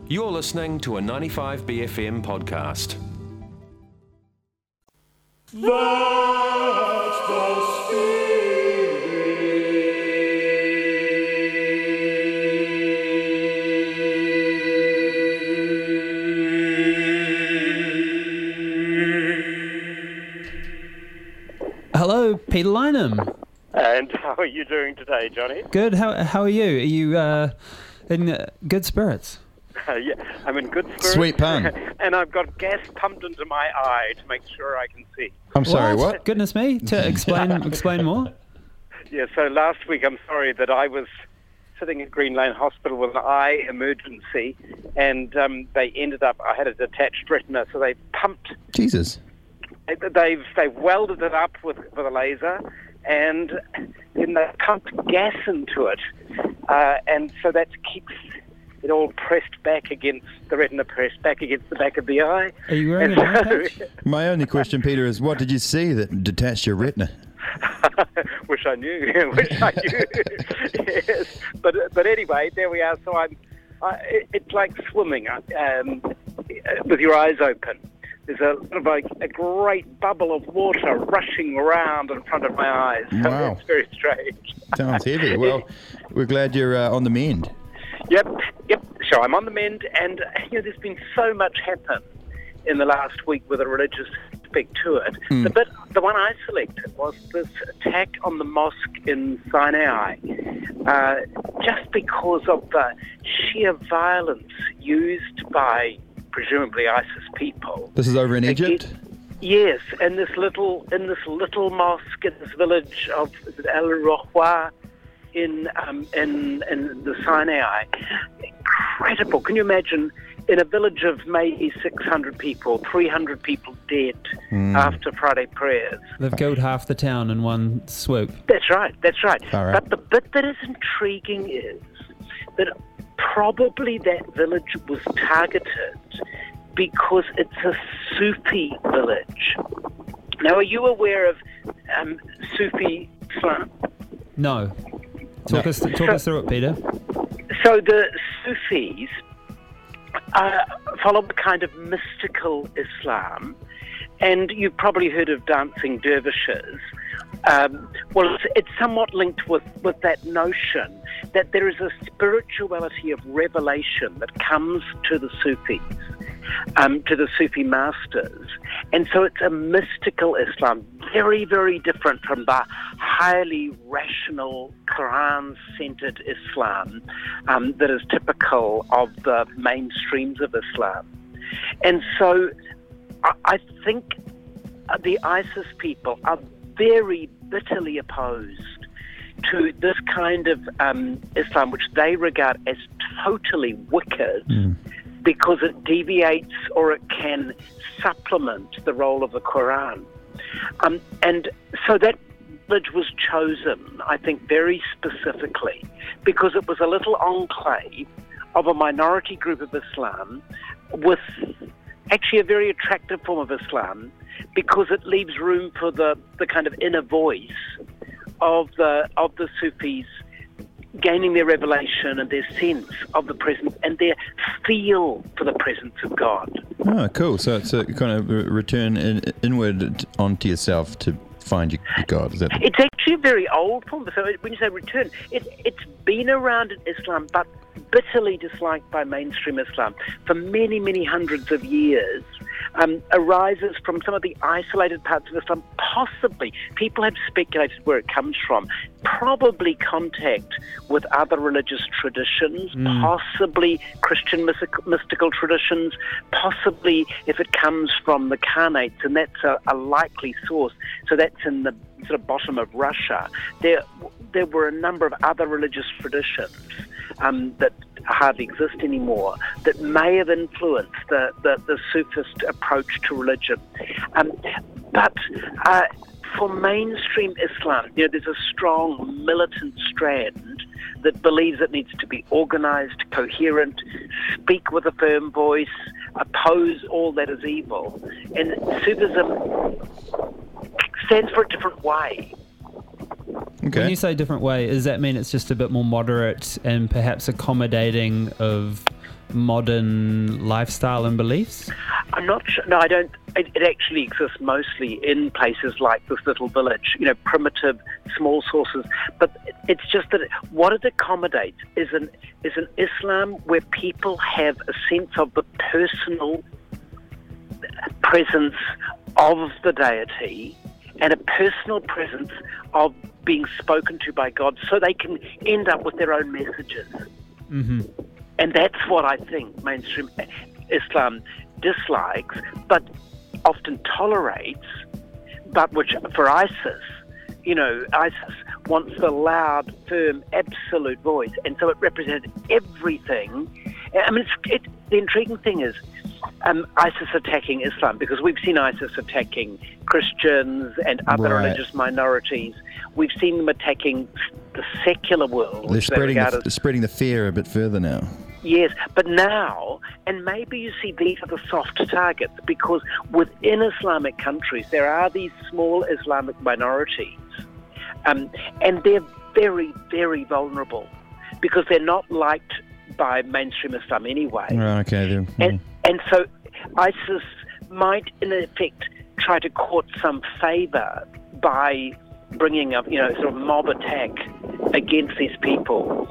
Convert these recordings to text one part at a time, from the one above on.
You're listening to a 95BFM podcast. That's the spirit. Hello, Peter Lynham. And how are you doing today, Johnny? Good. How are you? Are you in good spirits? Yeah, I'm in good spirits. Sweet pun. And I've got gas pumped into my eye to make sure I can see. I'm sorry, what? Goodness me! To explain more. Yeah, so last week, I'm sorry that I was sitting at Green Lane Hospital with an eye emergency, and they ended up, I had a detached retina, so they pumped, Jesus. they've welded it up with a laser, and then they pumped gas into it, and so that keeps it all pressed back against the retina, pressed back against the back of the eye. Are you wearing an eye patch? My only question, Peter, is what did you see that detached your retina? Wish I knew. Yes, but anyway, there we are. So it's like swimming with your eyes open. There's a great bubble of water rushing around in front of my eyes. So Wow. it's very strange. Sounds heavy. Well, we're glad you're on the mend. Yep. So I'm on the mend, and there's been so much happen in the last week with a religious aspect to it. The one I selected was this attack on the mosque in Sinai, just because of the sheer violence used by presumably ISIS people. This is over in Egypt? Yes, in this little mosque in this village of El Rohwa in the Sinai. Incredible. Can you imagine, in a village of maybe 600 people, 300 people dead after Friday prayers? They've killed half the town in one swoop. That's right. All right. But the bit that is intriguing is that probably that village was targeted because it's a Sufi village. Now, are you aware of Sufi Islam? No. Talk us through it, Peter. So the Sufis follow a kind of mystical Islam, and you've probably heard of dancing dervishes. Well, it's somewhat linked with that notion that there is a spirituality of revelation that comes to the Sufis, to the Sufi masters. And so it's a mystical Islam, very, very different from the highly rational, Quran-centered Islam that is typical of the mainstreams of Islam. And so I think the ISIS people are very bitterly opposed to this kind of Islam, which they regard as totally wicked, because it deviates or it can supplement the role of the Quran. And so that village was chosen, I think, very specifically because it was a little enclave of a minority group of Islam with actually a very attractive form of Islam, because it leaves room for the kind of inner voice of the Sufis gaining their revelation and their sense of the presence and their feel for the presence of God. Oh, cool. So it's a kind of return inward onto yourself to find your God. Is that? It's actually a very old form. So when you say return, it's been around in Islam, but bitterly disliked by mainstream Islam for many, many hundreds of years. Arises from some of the isolated parts of Islam. Possibly, people have speculated where it comes from. Probably contact with other religious traditions, possibly Christian mystical traditions, possibly if it comes from the Khanates, and that's a likely source. So that's in the sort of bottom of Russia. There were a number of other religious traditions that hardly exist anymore that may have influenced the Sufist approach to religion. But for mainstream Islam, there's a strong militant strand that believes it needs to be organized, coherent, speak with a firm voice, oppose all that is evil. And Sufism stands for a different way. Okay. When you say different way, does that mean it's just a bit more moderate and perhaps accommodating of modern lifestyle and beliefs? I'm not sure. No, I don't. It actually exists mostly in places like this little village, primitive, small sources. But it's just that what it accommodates is an Islam where people have a sense of the personal presence of the deity and a personal presence of being spoken to by God, so they can end up with their own messages. Mm-hmm. And that's what I think mainstream Islam dislikes, but often tolerates, but which for ISIS, ISIS wants the loud, firm, absolute voice, and so it represented everything. I mean, the intriguing thing is ISIS attacking Islam, because we've seen ISIS attacking Christians and other religious minorities. We've seen them attacking the secular world. They're spreading the fear a bit further now. Yes, but now, and maybe you see these are the soft targets, because within Islamic countries there are these small Islamic minorities, and they're very, very vulnerable because they're not liked by mainstream Islam anyway. Right, okay. And so ISIS might, in effect, try to court some favour by bringing up, sort of mob attack against these people.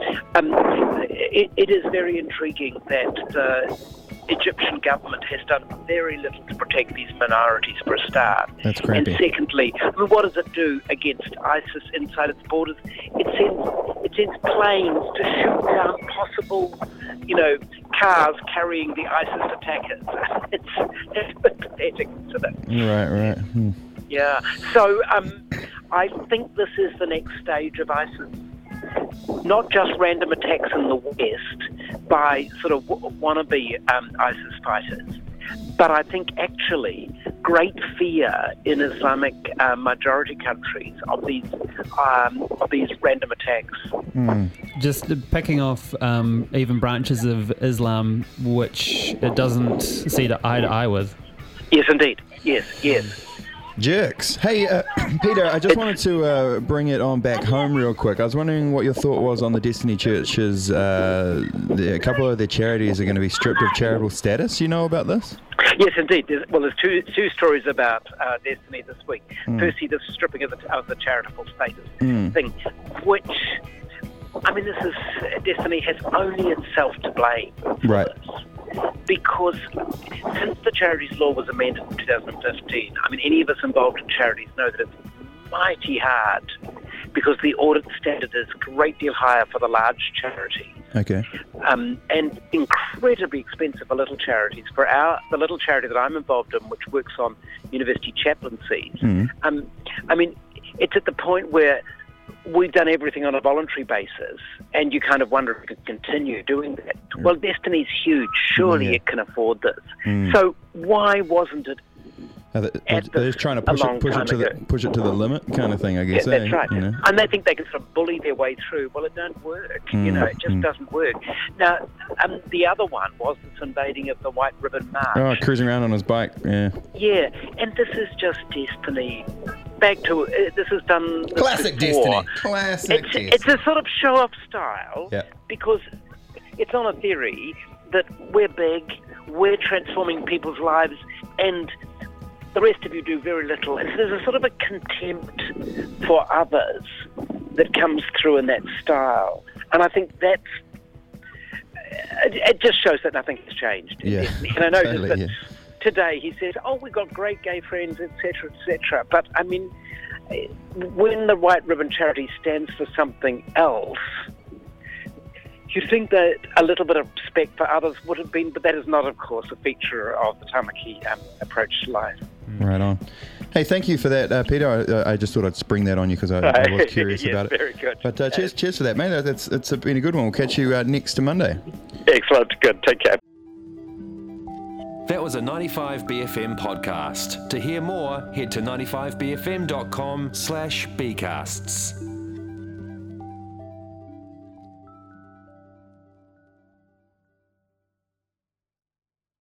It is very intriguing that the Egyptian government has done very little to protect these minorities, for a start. That's crappy. And secondly, what does it do against ISIS inside its borders? It sends planes to shoot down possible, cars carrying the ISIS attackers. It's pathetic to that. Right. Yeah. So I think this is the next stage of ISIS. Not just random attacks in the West by sort of wannabe ISIS fighters, but I think actually great fear in Islamic majority countries of these random attacks. Just picking off even branches of Islam which it doesn't see eye to eye with. Yes, indeed. Yes. Jerks. Hey, Peter, I just wanted to bring it on back home real quick. I was wondering what your thought was on the Destiny Church's, a couple of their charities are going to be stripped of charitable status. You know about this? Yes, indeed. There's two stories about Destiny this week. Firstly, the stripping of the charitable status thing, which, I mean, Destiny has only itself to blame for this. Because since the charities law was amended in 2015, I mean, any of us involved in charities know that it's mighty hard because the audit standard is a great deal higher for the large charities. Okay. And incredibly expensive for little charities. For the little charity that I'm involved in, which works on university chaplaincies, I mean, it's at the point where we've done everything on a voluntary basis, and you kind of wonder if it could continue doing that. Well, Destiny's huge. Surely it can afford this. So why wasn't it? They're just trying to push it to the limit, kind of thing, I guess. Yeah, that's right. And they think they can sort of bully their way through. Well, it don't work. It just doesn't work. Now, the other one was this invading of the White Ribbon March. Oh, cruising around on his bike. Yeah. Yeah, and this is just Destiny. Back to this is done. Classic Destiny. Classic. It's a sort of show-off style because it's on a theory that we're big, we're transforming people's lives, and the rest of you do very little. And so there's a sort of a contempt for others that comes through in that style. And I think it just shows that nothing has changed. Yeah, and I noticed that today he says, we've got great gay friends, etc., etc. But, I mean, when the White Ribbon Charity stands for something else, you think that a little bit of respect for others would have been, but that is not, of course, a feature of the Tamaki approach to life. Right on. Hey, thank you for that, Peter. I just thought I'd spring that on you because I was curious about it. Very good. But cheers for that, mate. It's been a good one. We'll catch you next Monday. Excellent. Good. Take care. That was a 95BFM podcast. To hear more, head to 95bfm.com/bcasts.